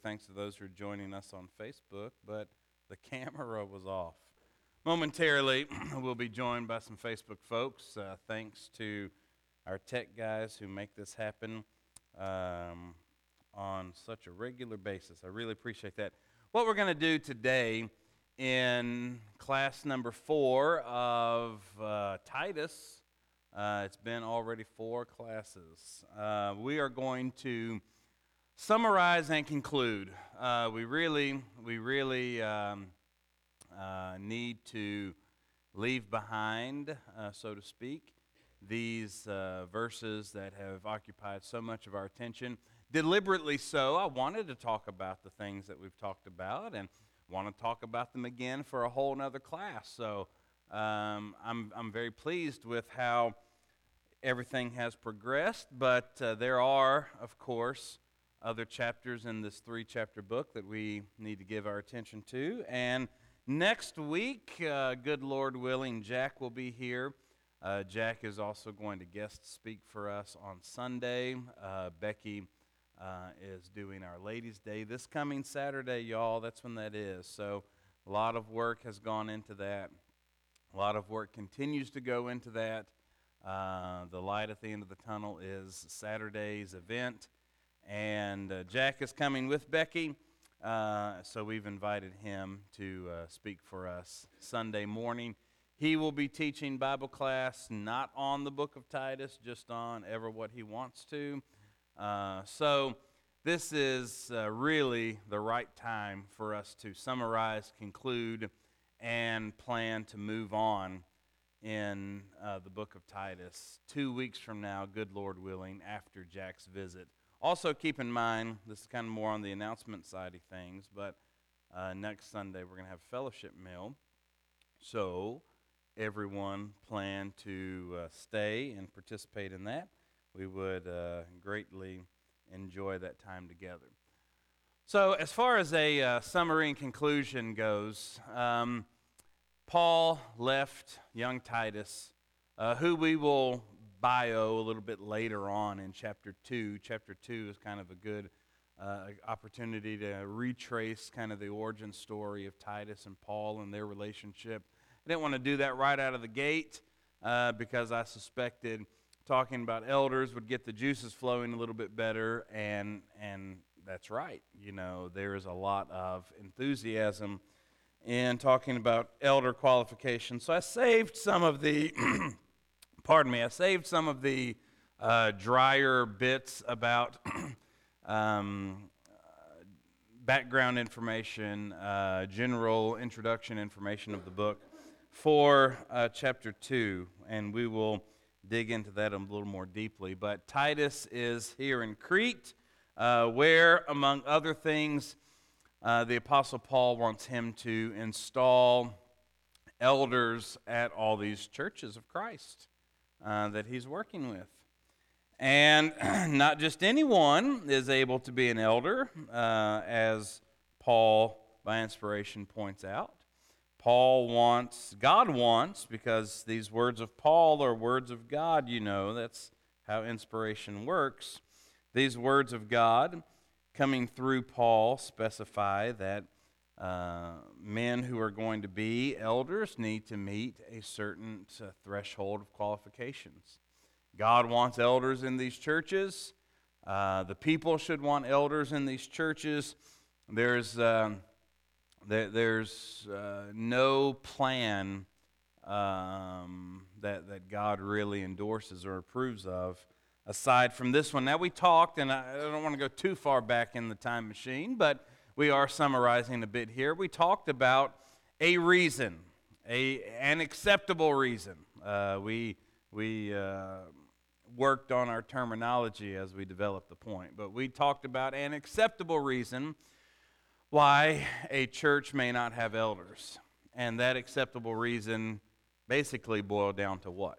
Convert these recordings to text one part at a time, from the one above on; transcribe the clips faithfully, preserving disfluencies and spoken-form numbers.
Thanks to those who are joining us on Facebook, but the camera was off. Momentarily, we'll be joined by some Facebook folks. Uh, thanks to our tech guys who make this happen um, on such a regular basis. I really appreciate that. What we're going to do today in class number four of uh, Titus, uh, it's been already four classes. Uh, we are going to summarize and conclude. Uh, we really, we really um, uh, need to leave behind, uh, so to speak, these uh, verses that have occupied so much of our attention. Deliberately so, I wanted to talk about the things that we've talked about and want to talk about them again for a whole nother class. So um, I'm, I'm very pleased with how everything has progressed, but uh, there are, of course, other chapters in this three-chapter book that we need to give our attention to. And next week, uh, good Lord willing, Jack will be here. Uh, Jack is also going to guest speak for us on Sunday. Uh, Becky uh, is doing our Ladies' Day this coming Saturday, y'all. That's when that is. So a lot of work has gone into that. A lot of work continues to go into that. Uh, the light at the end of the tunnel is Saturday's event. And uh, Jack is coming with Becky, uh, so we've invited him to uh, speak for us Sunday morning. He will be teaching Bible class not on the book of Titus, just on ever what he wants to. Uh, so this is uh, really the right time for us to summarize, conclude, and plan to move on in uh, the book of Titus two weeks from now, good Lord willing, after Jack's visit. Also, keep in mind, this is kind of more on the announcement side of things, but uh, next Sunday we're going to have a fellowship meal. So, everyone plan to uh, stay and participate in that. We would uh, greatly enjoy that time together. So, as far as a uh, summary and conclusion goes, um, Paul left young Titus, uh, who we will bio a little bit later on in chapter two. Chapter two is kind of a good uh, opportunity to retrace kind of the origin story of Titus and Paul and their relationship. I didn't want to do that right out of the gate uh, because I suspected talking about elders would get the juices flowing a little bit better, and and that's right. You know, there is a lot of enthusiasm in talking about elder qualifications. So I saved some of the Pardon me, I saved some of the uh, drier bits about um, uh, background information, uh, general introduction information of the book for uh, chapter two, and we will dig into that a little more deeply. But Titus is here in Crete, uh, where, among other things, uh, the Apostle Paul wants him to install elders at all these churches of Christ Uh, that he's working with. And not just anyone is able to be an elder, uh, as Paul, by inspiration, points out. Paul wants, God wants, because these words of Paul are words of God, you know, that's how inspiration works. These words of God coming through Paul specify that Uh, men who are going to be elders need to meet a certain uh, threshold of qualifications. God wants elders in these churches. Uh, the people should want elders in these churches. There's uh, there, there's uh, no plan um, that that God really endorses or approves of aside from this one. Now we talked, and I, I don't want to go too far back in the time machine, but we are summarizing a bit here. We talked about a reason, a an acceptable reason. Uh, we we uh, worked on our terminology as we developed the point, but we talked about an acceptable reason why a church may not have elders, and that acceptable reason basically boiled down to what?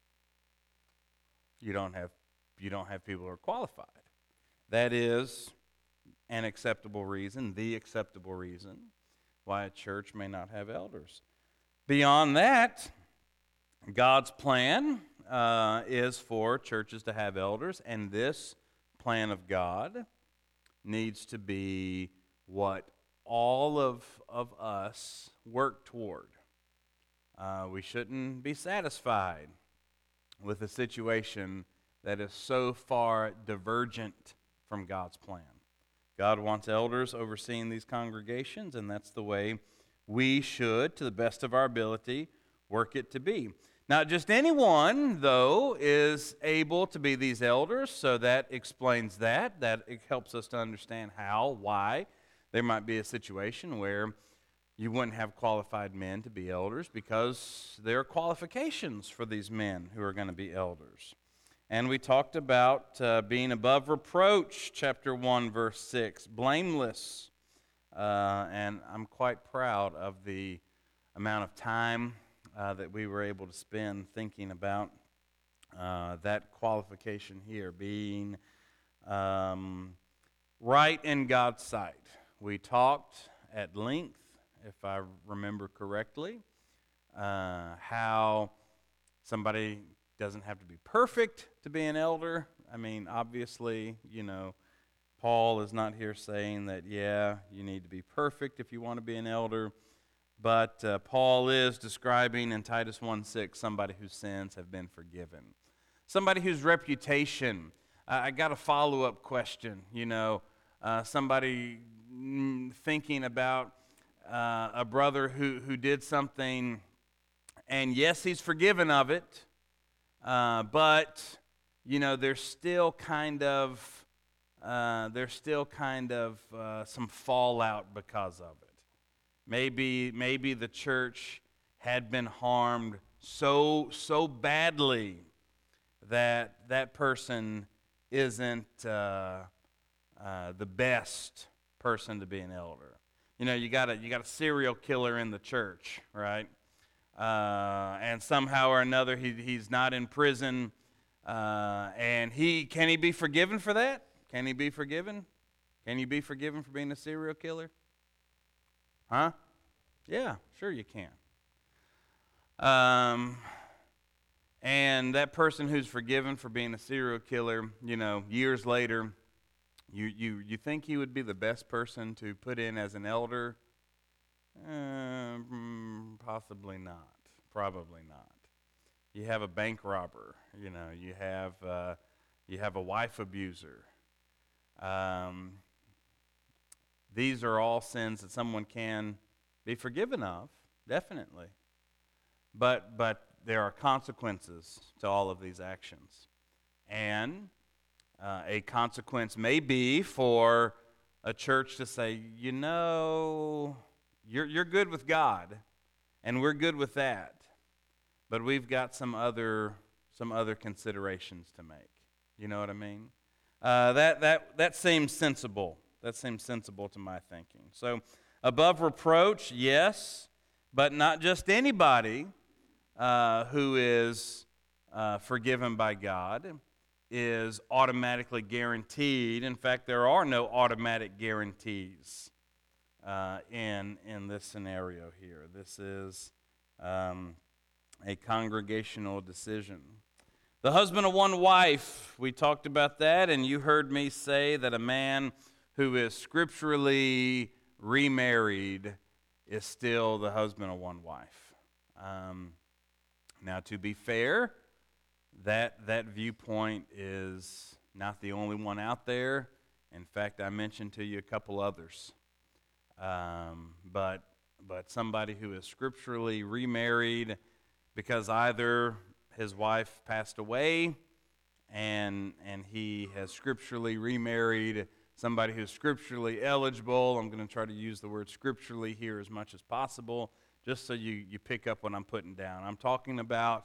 You don't have you don't have people who are qualified. That is an acceptable reason, the acceptable reason why a church may not have elders. Beyond that, God's plan uh, is for churches to have elders, and this plan of God needs to be what all of, of us work toward. Uh, we shouldn't be satisfied with a situation that is so far divergent from God's plan. God wants elders overseeing these congregations, and that's the way we should, to the best of our ability, work it to be. Not just anyone, though, is able to be these elders, so that explains that. That it helps us to understand how, why. There might be a situation where you wouldn't have qualified men to be elders because there are qualifications for these men who are going to be elders. And we talked about uh, being above reproach, chapter one, verse six, blameless. Uh, and I'm quite proud of the amount of time uh, that we were able to spend thinking about uh, that qualification here, being um, right in God's sight. We talked at length, if I remember correctly, uh, how somebody doesn't have to be perfect to be an elder. I mean, obviously, you know, Paul is not here saying that, yeah, you need to be perfect if you want to be an elder. But uh, Paul is describing in Titus one six somebody whose sins have been forgiven. Somebody whose reputation, uh, I got a follow-up question, you know, uh, somebody mm, thinking about uh, a brother who, who did something, and yes, he's forgiven of it, uh, but, you know, there's still kind of, uh, there's still kind of uh, some fallout because of it. Maybe, maybe the church had been harmed so, so badly that that person isn't uh, uh, the best person to be an elder. You know, you got a you got a serial killer in the church, right? Uh, and somehow or another, he he's not in prison, uh, and he can he be forgiven for that? Can he be forgiven? Can you be forgiven for being a serial killer? Huh? Yeah, sure you can. Um, and that person who's forgiven for being a serial killer, you know, years later, you you you think he would be the best person to put in as an elder? Uh, mm, possibly not. Probably not. You have a bank robber. You know, you have uh, you have a wife abuser. Um, these are all sins that someone can be forgiven of, definitely. But but there are consequences to all of these actions. And uh, a consequence may be for a church to say, you know, you're you're good with God, and we're good with that, but we've got some other some other considerations to make. You know what I mean? Uh, that that that seems sensible. That seems sensible to my thinking. So, above reproach, yes, but not just anybody uh, who is uh, forgiven by God is automatically guaranteed. In fact, there are no automatic guarantees uh, in in this scenario here. This is um, a congregational decision. The husband of one wife, we talked about that, and you heard me say that a man who is scripturally remarried is still the husband of one wife. Um, now, to be fair, that that viewpoint is not the only one out there. In fact, I mentioned to you a couple others. Um, but but somebody who is scripturally remarried because either his wife passed away and and he has scripturally remarried somebody who's scripturally eligible. I'm going to try to use the word scripturally here as much as possible, just so you, you pick up what I'm putting down. I'm talking about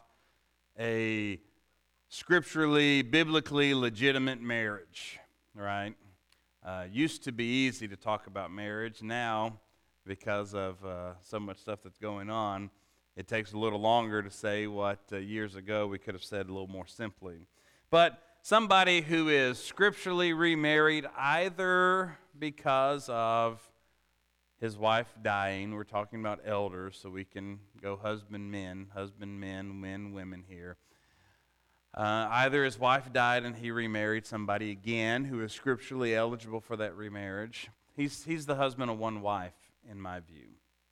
a scripturally, biblically legitimate marriage, right? Uh, used to be easy to talk about marriage. Now, because of uh, so much stuff that's going on, it takes a little longer to say what uh, years ago we could have said a little more simply. But somebody who is scripturally remarried either because of his wife dying, we're talking about elders, so we can go husband men, husband men, men, women here. Uh, either his wife died and he remarried somebody again who is scripturally eligible for that remarriage. He's, he's the husband of one wife, in my view.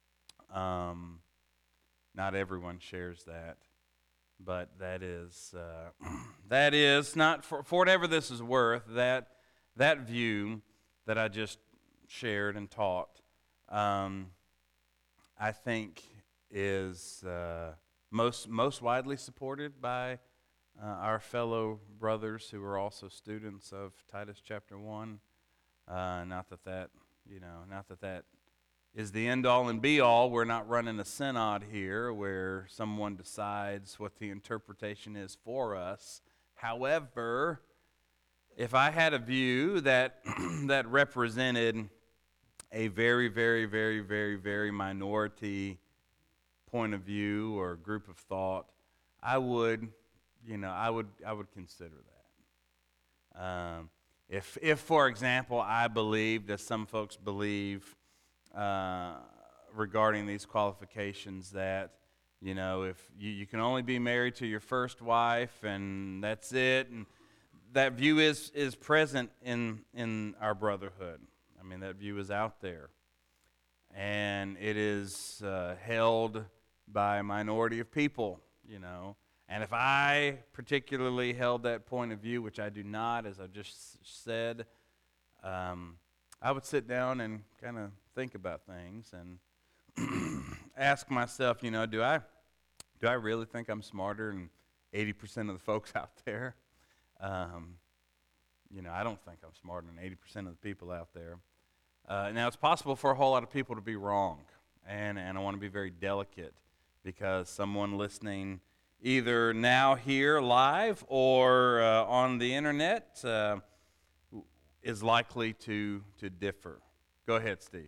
Um, not everyone shares that, but that is, uh, that is not, for, for whatever this is worth, that, that view that I just shared and taught, um, I think is uh, most, most widely supported by Uh, our fellow brothers who are also students of Titus chapter one. Uh, not that that, you know, not that that is the end all and be all. We're not running a synod here where someone decides what the interpretation is for us. However, if I had a view that that represented a very, very, very, very, very minority point of view or group of thought, I would. You know, I would I would consider that. Um, if, if, for example, I believed, as some folks believe, uh, regarding these qualifications, that, you know, if you, you can only be married to your first wife and that's it, and that view is is present in in our brotherhood. I mean, that view is out there, and it is uh, held by a minority of people. You know. And if I particularly held that point of view, which I do not, as I just said, um, I would sit down and kind of think about things and ask myself, you know, do I do I really think I'm smarter than eighty percent of the folks out there? Um, you know, I don't think I'm smarter than eighty percent of the people out there. Uh, now, it's possible for a whole lot of people to be wrong, and, and I want to be very delicate because someone listening either now here live or uh, on the internet uh, is likely to, to differ. Go ahead, Steve.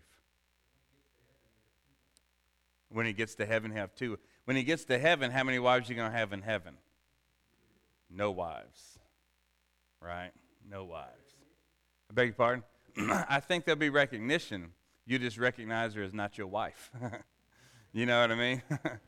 When he gets to heaven, have two. When he gets to heaven, how many wives are you going to have in heaven? No wives. Right? No wives. I beg your pardon? I think there'll be recognition. You just recognize her as not your wife. You know what I mean?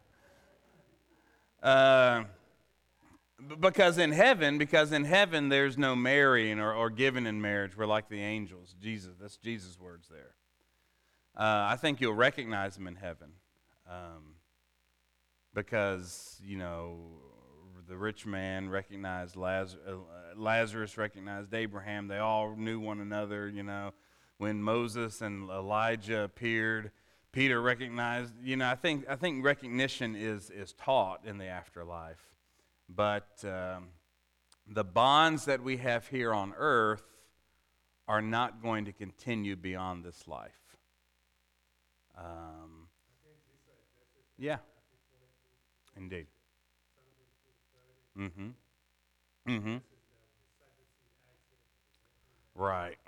Uh, because in heaven, because in heaven there's no marrying or, or giving in marriage. We're like the angels. Jesus, that's Jesus' words there. Uh, I think you'll recognize them in heaven, um, because you know the rich man recognized Lazarus, uh, Lazarus recognized Abraham. They all knew one another. You know, when Moses and Elijah appeared. Peter recognized, you know, I think I think recognition is is taught in the afterlife, but um, the bonds that we have here on earth are not going to continue beyond this life. Um, yeah, indeed. Mm-hmm. Mm-hmm. Right.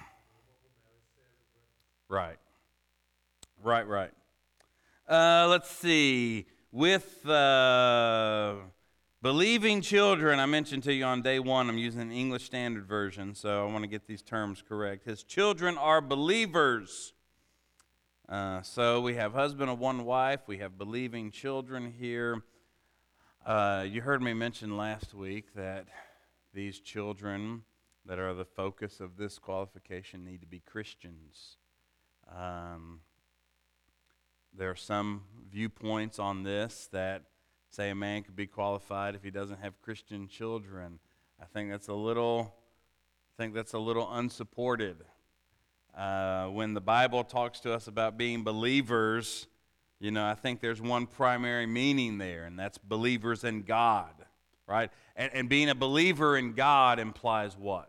Right. Right, right. Uh, let's see. With uh, believing children, I mentioned to you on day one, I'm using an English Standard Version, so I want to get these terms correct. His children are believers. Uh, so we have husband of one wife. We have believing children here. Uh, you heard me mention last week that these children that are the focus of this qualification need to be Christians. Um, there are some viewpoints on this that say a man could be qualified if he doesn't have Christian children. I think that's a little, I think that's a little unsupported. Uh, when the Bible talks to us about being believers, you know, I think there's one primary meaning there, and that's believers in God, right? And, and being a believer in God implies what?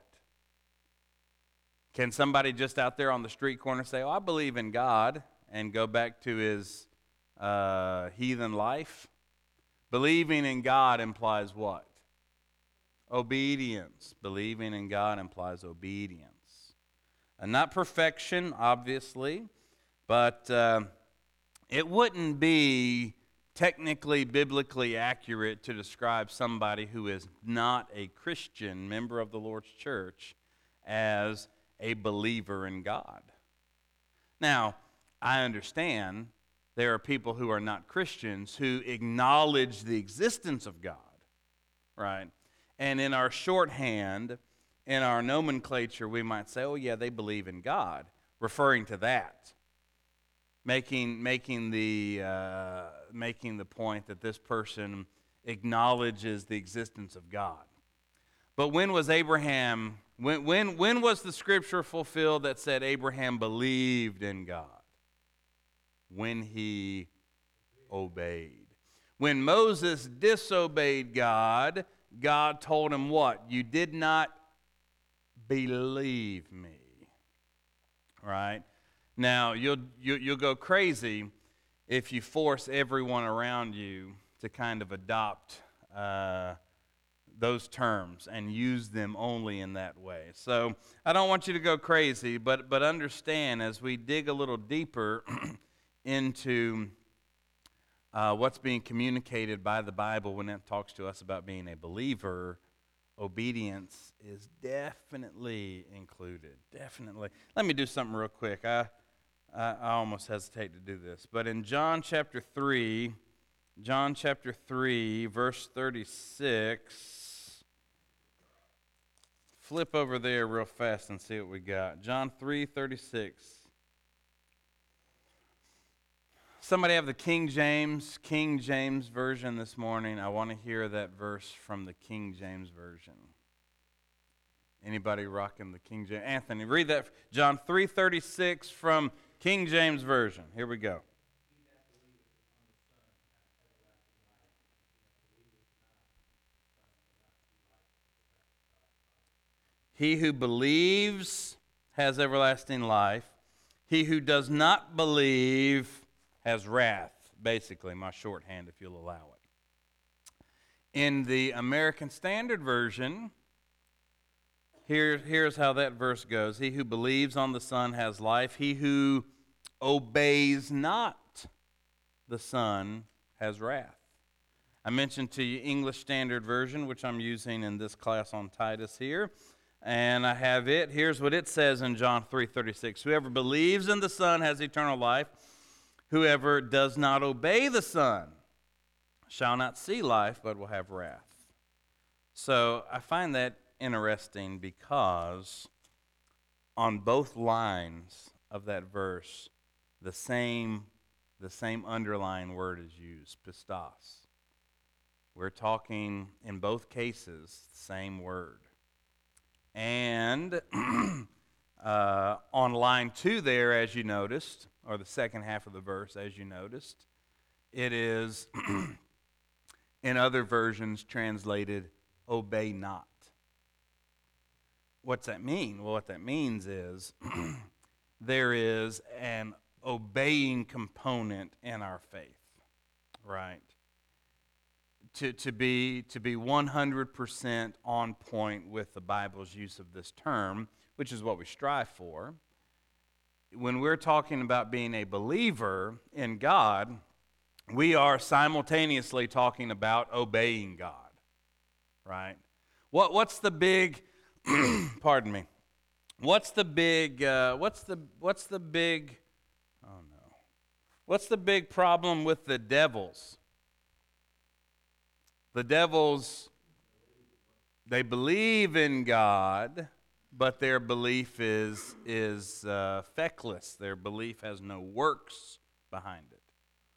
Can somebody just out there on the street corner say, oh, I believe in God, and go back to his uh, heathen life? Believing in God implies what? Obedience. Believing in God implies obedience. And not perfection, obviously, but uh, it wouldn't be technically, biblically accurate to describe somebody who is not a Christian member of the Lord's church as a believer in God. Now, I understand there are people who are not Christians who acknowledge the existence of God, right? And in our shorthand, in our nomenclature, we might say, oh yeah, they believe in God, referring to that. Making, making, the, uh, making the point that this person acknowledges the existence of God. But when was Abraham, when, when, when was the scripture fulfilled that said Abraham believed in God? When he obeyed. When Moses disobeyed God, God told him what? You did not believe me. Right? Now, you'll, you, you'll go crazy if you force everyone around you to kind of adopt uh, those terms and use them only in that way. So I don't want you to go crazy, but, but understand as we dig a little deeper into uh, what's being communicated by the Bible when it talks to us about being a believer, obedience is definitely included. Definitely. Let me do something real quick. I, I, I almost hesitate to do this. But in John chapter three, John chapter three, verse thirty-six, flip over there real fast and see what we got. John three thirty-six. Somebody have the King James, King James Version this morning. I want to hear that verse from the King James Version. Anybody rocking the King James? Anthony, read that. John three thirty-six from King James Version. Here we go. He who believes has everlasting life. He who does not believe has wrath, basically, my shorthand, if you'll allow it. In the American Standard Version, here, here's how that verse goes. He who believes on the Son has life. He who obeys not the Son has wrath. I mentioned to you English Standard Version, which I'm using in this class on Titus here. And I have it. Here's what it says in John three thirty-six. Whoever believes in the Son has eternal life. Whoever does not obey the Son shall not see life, but will have wrath. So I find that interesting because on both lines of that verse, the same, the same underlying word is used, pistos. We're talking, in both cases, the same word. And uh, on line two there, as you noticed, or the second half of the verse, as you noticed, it is, in other versions, translated, obey not. What's that mean? Well, what that means is there is an obeying component in our faith, right? To, to be to be one hundred percent on point with the Bible's use of this term, which is what we strive for. When we're talking about being a believer in God, we are simultaneously talking about obeying God, right? What what's the big pardon me? What's the big uh, what's the what's the big oh no. What's the big problem with the devils? The devils, they believe in God, but their belief is, is uh, feckless. Their belief has no works behind it.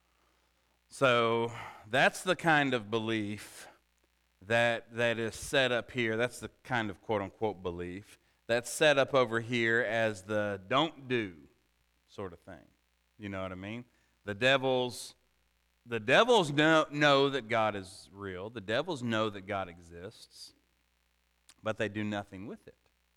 So that's the kind of belief that, that is set up here. That's the kind of quote-unquote belief that's set up over here as the don't do sort of thing. You know what I mean? The devils... The devils know, know that God is real. The devils know that God exists, but they do nothing with it.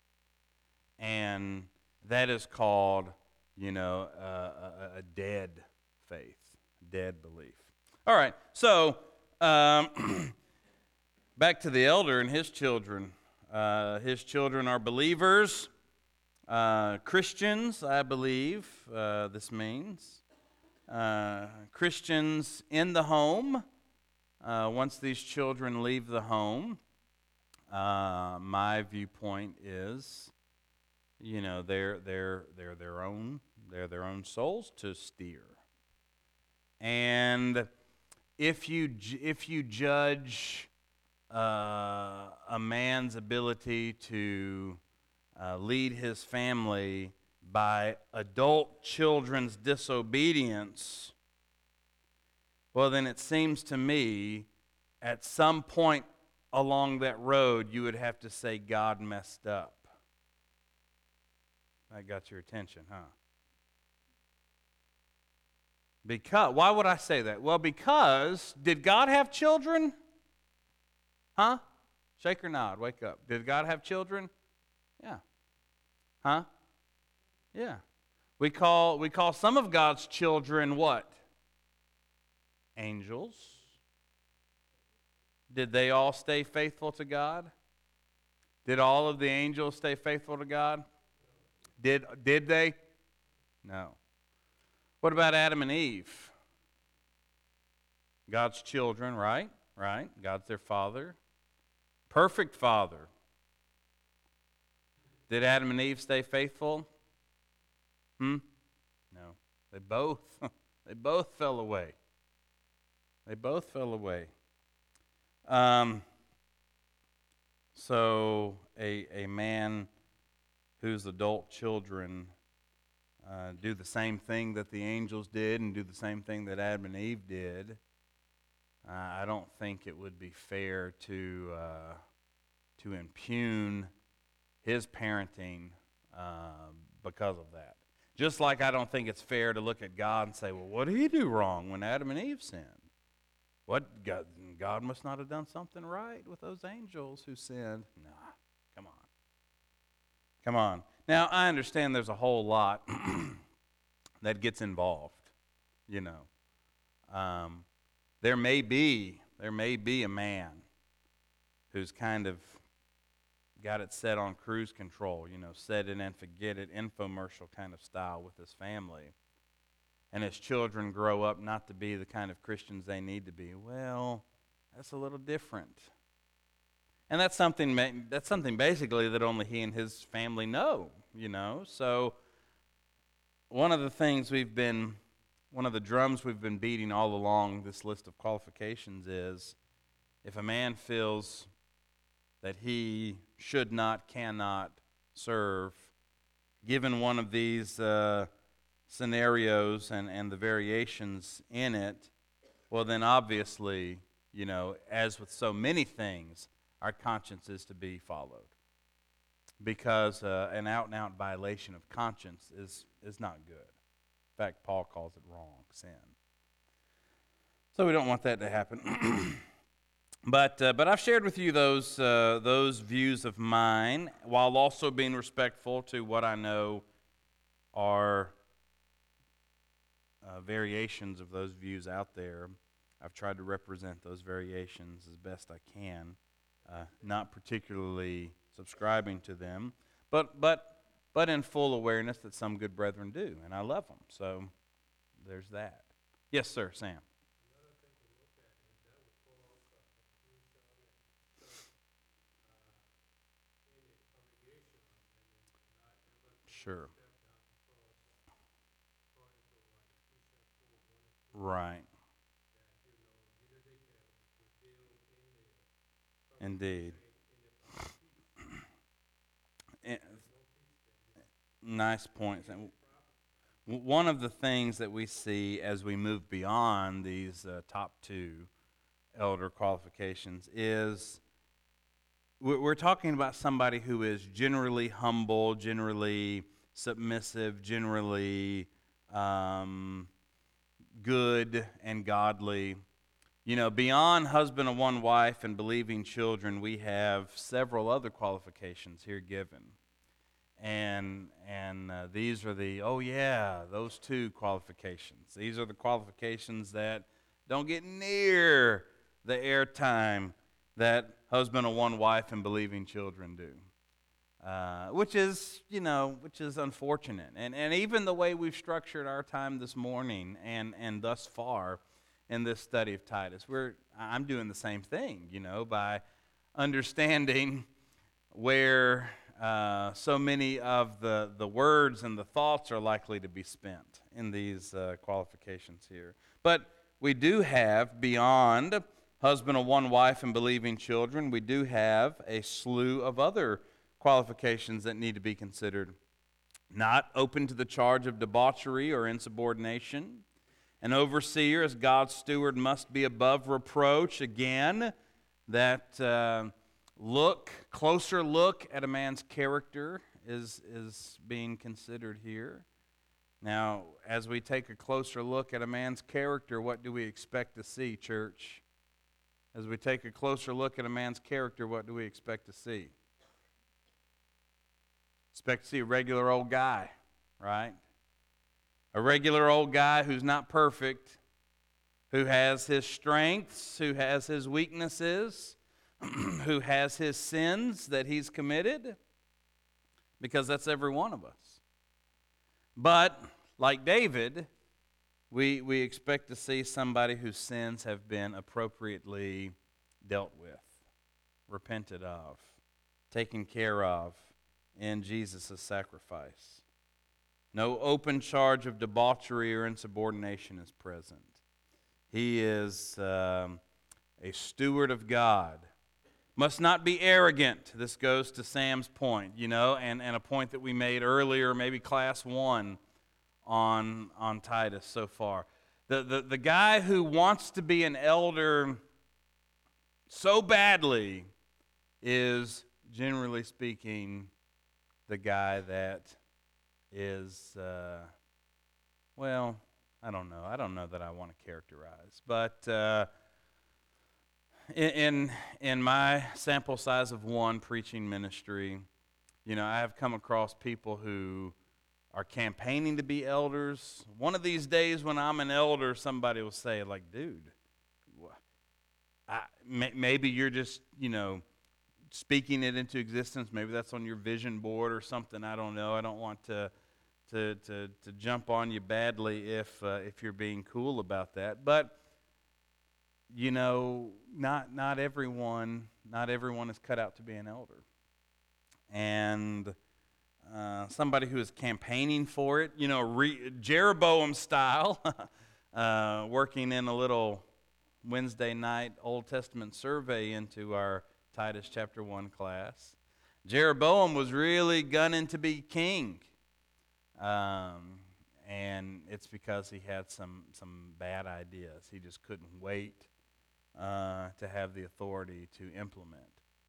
And that is called, you know, uh, a, a dead faith, dead belief. All right, so um, back to the elder and his children. Uh, his children are believers, uh, Christians, I believe uh, this means. Uh, Christians in the home. Uh, once these children leave the home, uh, my viewpoint is, you know, they're they're they're their own they're their own souls to steer. And if you if you judge uh, a man's ability to uh, lead his family by adult children's disobedience, well, then it seems to me at some point along that road you would have to say God messed up. That got your attention, huh? Because, why would I say that? Well, because, did God have children? Huh? Shake or nod, wake up. Did God have children? Yeah. Huh? Yeah. We call, we call some of God's children what? Angels. Did they all stay faithful to God? Did all of the angels stay faithful to God? Did, did they? No. What about Adam and Eve? God's children, right? Right? God's their father. Perfect father. Did Adam and Eve stay faithful? Hmm? No. They both, they both fell away. They both fell away. Um, so a, a man whose adult children uh, do the same thing that the angels did and do the same thing that Adam and Eve did, uh, I don't think it would be fair to uh, to impugn his parenting uh, because of that. Just like I don't think it's fair to look at God and say, well, what did he do wrong when Adam and Eve sinned? What, God, God must not have done something right with those angels who sinned. Nah, come on. Come on. Now, I understand there's a whole lot that gets involved, you know. Um, there may be, there may be a man who's kind of got it set on cruise control, you know, set it and forget it, infomercial kind of style with his family. And his children grow up not to be the kind of Christians they need to be. Well, that's a little different. And that's something that's something basically that only he and his family know, you know. So one of the things we've been, one of the drums we've been beating all along this list of qualifications is if a man feels that he should not, cannot serve, given one of these uh, scenarios and, and the variations in it, well then obviously, you know, as with so many things, our conscience is to be followed. Because uh, an out-and-out violation of conscience is, is not good. In fact, Paul calls it wrong, sin. So we don't want that to happen. But uh, but I've shared with you those uh, those views of mine, while also being respectful to what I know are uh, variations of those views out there. I've tried to represent those variations as best I can, uh, not particularly subscribing to them, but but but in full awareness that some good brethren do, and I love them. So there's that. Yes, sir, Sam. Sure. Right. Indeed. Eh, Nice points. And w- one of the things that we see as we move beyond these uh, top two elder qualifications is we're we're talking about somebody who is generally humble, generally submissive, generally um, good and godly. You know, beyond husband and one wife and believing children, we have several other qualifications here given. And and uh, these are the, oh yeah, those two qualifications. These are the qualifications that don't get near the airtime that husband and one wife and believing children do. Uh, which is, you know, which is unfortunate. And and even the way we've structured our time this morning and, and thus far in this study of Titus, we're I'm doing the same thing, you know, by understanding where uh, so many of the, the words and the thoughts are likely to be spent in these uh, qualifications here. But we do have, beyond husband of one wife and believing children, we do have a slew of other qualifications that need to be considered. Not open to the charge of debauchery or insubordination. An overseer as God's steward must be above reproach. Again, that uh, look, closer look at a man's character is, is being considered here. Now, as we take a closer look at a man's character, what do we expect to see, church? As we take a closer look at a man's character, what do we expect to see? Expect to see a regular old guy, right? A regular old guy who's not perfect, who has his strengths, who has his weaknesses, who has his sins that he's committed, because that's every one of us. But, like David, we, we expect to see somebody whose sins have been appropriately dealt with, repented of, taken care of in Jesus' sacrifice. No open charge of debauchery or insubordination is present. He is um, a steward of God. Must not be arrogant. This goes to Sam's point, you know, and, and a point that we made earlier, maybe class one on, on Titus so far. The, the, the guy who wants to be an elder so badly is, generally speaking, the guy that is, uh, well, I don't know. I don't know that I want to characterize. But uh, in, in my sample size of one preaching ministry, you know, I have come across people who are campaigning to be elders. One of these days when I'm an elder, somebody will say, like, dude, I, may, maybe you're just, you know, speaking it into existence. Maybe that's on your vision board or something. I don't know. I don't want to to to, to jump on you badly if uh, if you're being cool about that. But you know, not not everyone not everyone is cut out to be an elder. And uh, somebody who is campaigning for it, you know, re- Jeroboam style, uh, working in a little Wednesday night Old Testament survey into our Titus chapter one class. Jeroboam was really gunning to be king. Um, and it's because he had some, some bad ideas. He just couldn't wait uh, to have the authority to implement.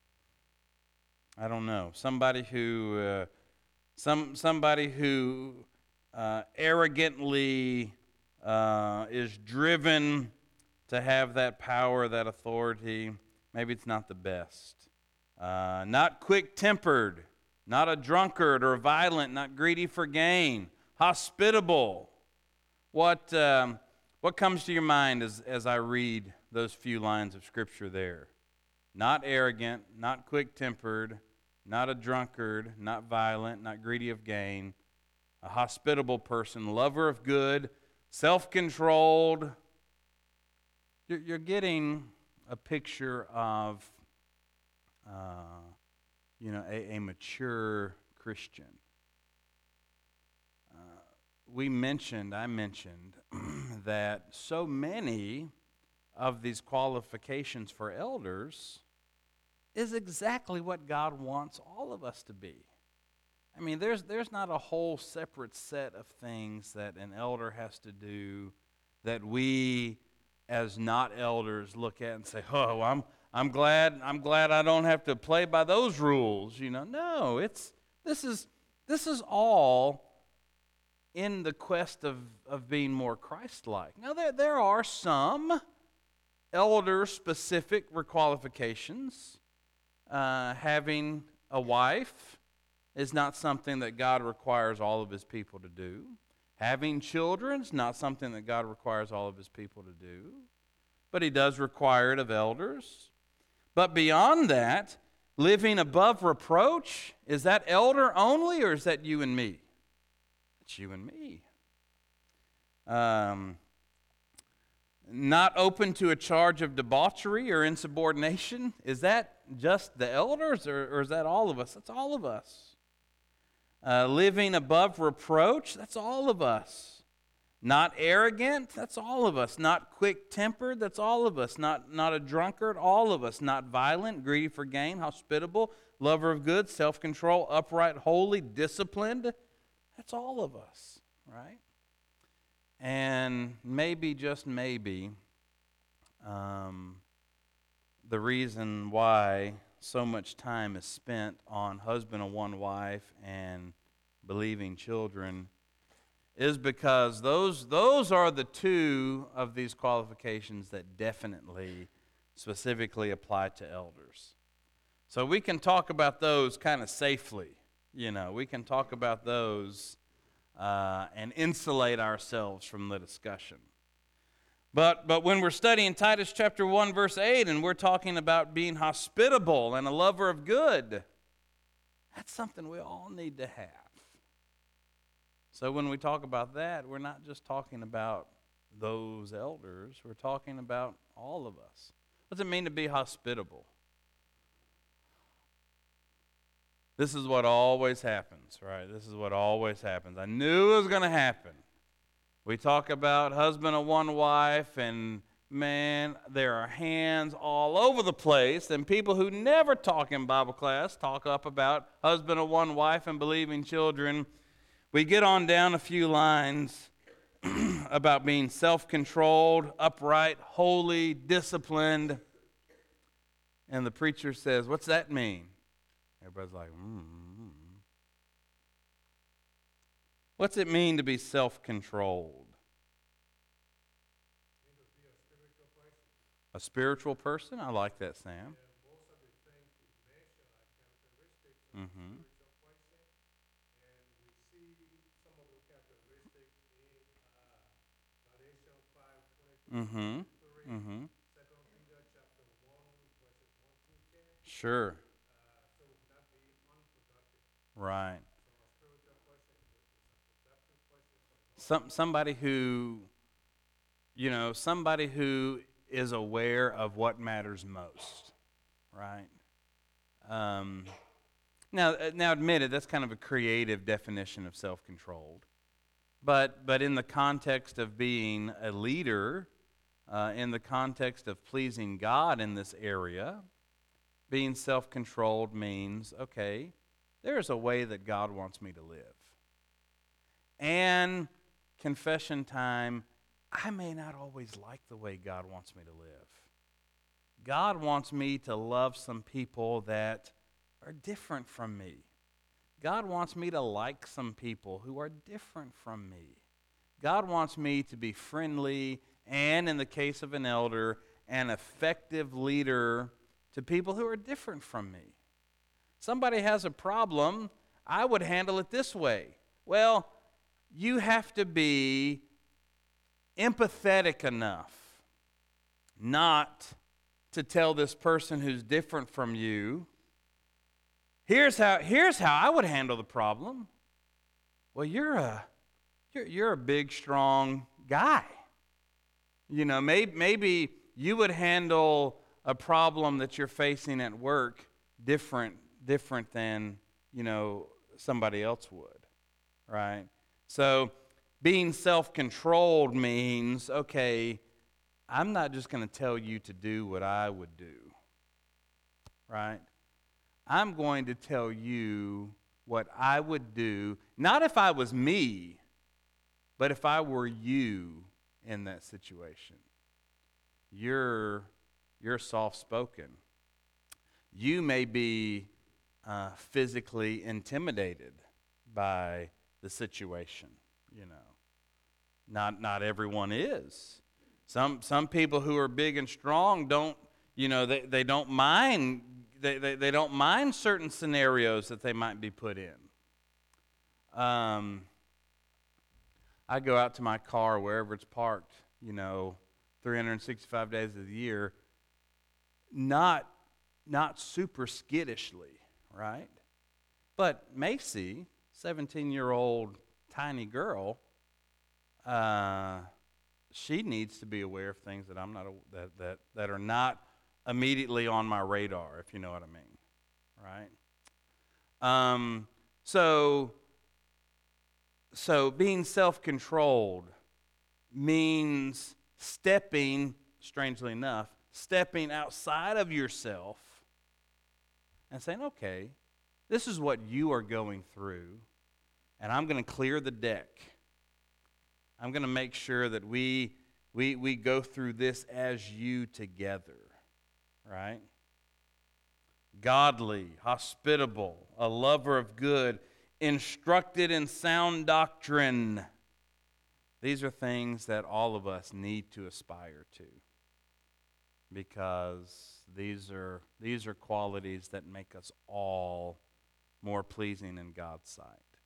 I don't know. Somebody who, uh, some somebody who uh, arrogantly uh, is driven to have that power, that authority. Maybe it's not the best. Uh, not quick-tempered, not a drunkard or violent, not greedy for gain, hospitable. What um, what comes to your mind as, as I read those few lines of Scripture there? Not arrogant, not quick-tempered, not a drunkard, not violent, not greedy of gain, a hospitable person, lover of good, self-controlled. You're, you're getting a picture of, uh, you know, a, a mature Christian. Uh, we mentioned, I mentioned, that so many of these qualifications for elders is exactly what God wants all of us to be. I mean, there's there's not a whole separate set of things that an elder has to do that we as not elders look at and say, "Oh, I'm I'm glad I'm glad I don't have to play by those rules." You know, no, it's this is this is all in the quest of, of being more Christ-like. Now, there there are some elder-specific qualifications. Uh, having a wife is not something that God requires all of His people to do. Having children is not something that God requires all of His people to do. But He does require it of elders. But beyond that, living above reproach, is that elder only, or is that you and me? It's you and me. Um, not open to a charge of debauchery or insubordination, is that just the elders, or, or is that all of us? That's all of us. Uh, living above reproach, that's all of us. Not arrogant, that's all of us. Not quick-tempered, that's all of us. Not, not a drunkard, all of us. Not violent, greedy for gain, hospitable, lover of good, self-control, upright, holy, disciplined. That's all of us, right? And maybe, just maybe, um, the reason why so much time is spent on husband and one wife and believing children is because those those are the two of these qualifications that definitely, specifically apply to elders. So we can talk about those kind of safely. You know, we can talk about those uh, and insulate ourselves from the discussion. But but when we're studying Titus chapter one, verse eight, and we're talking about being hospitable and a lover of good, that's something we all need to have. So when we talk about that, we're not just talking about those elders. We're talking about all of us. What does it mean to be hospitable? This is what always happens, right? This is what always happens. I knew it was going to happen. We talk about husband and one wife, and man, there are hands all over the place, and people who never talk in Bible class talk up about husband and one wife and believing children. We get on down a few lines about being self-controlled, upright, holy, disciplined. And the preacher says, what's that mean? Everybody's like, mm-hmm. What's it mean to be self-controlled? A spiritual person? I like that, Sam. Mm-hmm. Mm-hmm. Mm-hmm. Sure. Right. Some somebody who, you know, somebody who is aware of what matters most, right? Um, now, now, admit it. That's kind of a creative definition of self-controlled, but but in the context of being a leader. Uh, in the context of pleasing God in this area, being self-controlled means, okay, there's a way that God wants me to live. And confession time, I may not always like the way God wants me to live. God wants me to love some people that are different from me. God wants me to like some people who are different from me. God wants me to be friendly and, in the case of an elder, an effective leader to people who are different from me. Somebody has a problem, I would handle it this way. Well, you have to be empathetic enough not to tell this person who's different from you, here's how, here's how I would handle the problem. Well, you're a, you're, you're a big, strong guy. You know, maybe, maybe you would handle a problem that you're facing at work different, different than, you know, somebody else would, right? So being self-controlled means, okay, I'm not just going to tell you to do what I would do, right? I'm going to tell you what I would do, not if I was me, but if I were you in that situation. You're, you're soft-spoken. You may be uh, physically intimidated by the situation, you know. Not, not everyone is. Some, some people who are big and strong don't, you know, they, they don't mind, they, they, they don't mind certain scenarios that they might be put in. Um, I go out to my car wherever it's parked, you know, three hundred sixty-five days of the year, not, not super skittishly, right? But Macy, seventeen-year-old tiny girl, uh, she needs to be aware of things that I'm not that that that are not immediately on my radar, if you know what I mean, right? Um, so, so being self-controlled means stepping, strangely enough, stepping outside of yourself and saying, okay, this is what you are going through, and I'm going to clear the deck. I'm going to make sure that we, we, we go through this as you together, right? Godly, hospitable, a lover of good, instructed in sound doctrine. These are things that all of us need to aspire to, because these are these are qualities that make us all more pleasing in God's sight.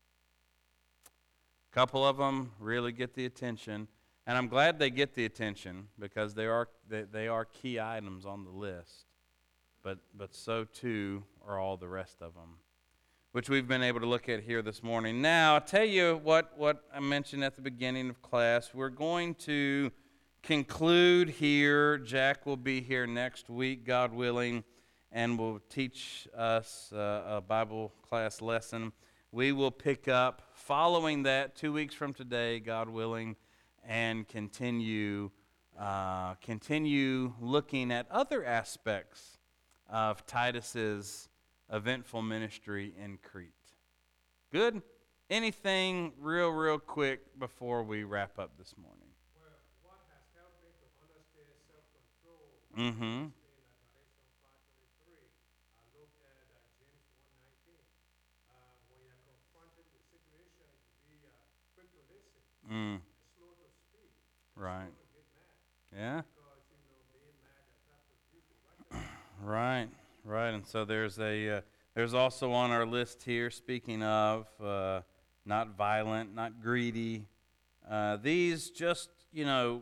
A couple of them really get the attention, and I'm glad they get the attention because they are they, they are key items on the list. But but so too are all the rest of them, which we've been able to look at here this morning. Now, I'll tell you what, what I mentioned at the beginning of class. We're going to conclude here. Jack will be here next week, God willing, and will teach us uh, a Bible class lesson. We will pick up following that two weeks from today, God willing, and continue uh, continue looking at other aspects of Titus's eventful ministry in Crete. Good? Anything real, real quick before we wrap up this morning? Well, what has helped me to understand self-control Mm-hmm. is in Galatians five twenty-three. I looked at uh, James one nineteen. Uh, when you're confronted with situation, be uh, quick to listen, Mm. and slow to speak, Right. slow to get mad. Yeah? Because, you know, being mad attracts you to righteousness. Right. Right. And so there's a uh, there's also on our list here, speaking of uh, not violent, not greedy. Uh, these just, you know,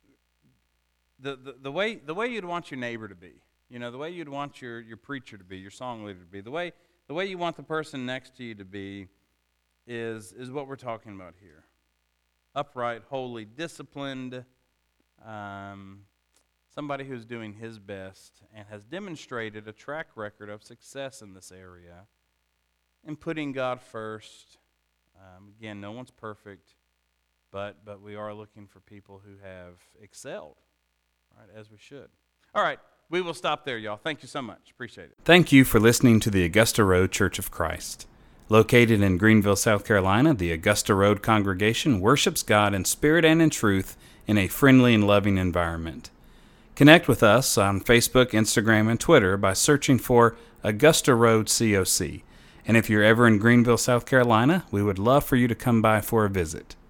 the, the the way the way you'd want your neighbor to be, you know, the way you'd want your, your preacher to be, your song leader to be, the way the way you want the person next to you to be, is is what we're talking about here. Upright, holy, disciplined, um, somebody who's doing his best and has demonstrated a track record of success in this area in putting God first. Um, again, no one's perfect, but but we are looking for people who have excelled, right, as we should. All right, we will stop there, y'all. Thank you so much. Appreciate it. Thank you for listening to the Augusta Road Church of Christ. Located in Greenville, South Carolina, the Augusta Road congregation worships God in spirit and in truth in a friendly and loving environment. Connect with us on Facebook, Instagram, and Twitter by searching for Augusta Road C O C. And if you're ever in Greenville, South Carolina, we would love for you to come by for a visit.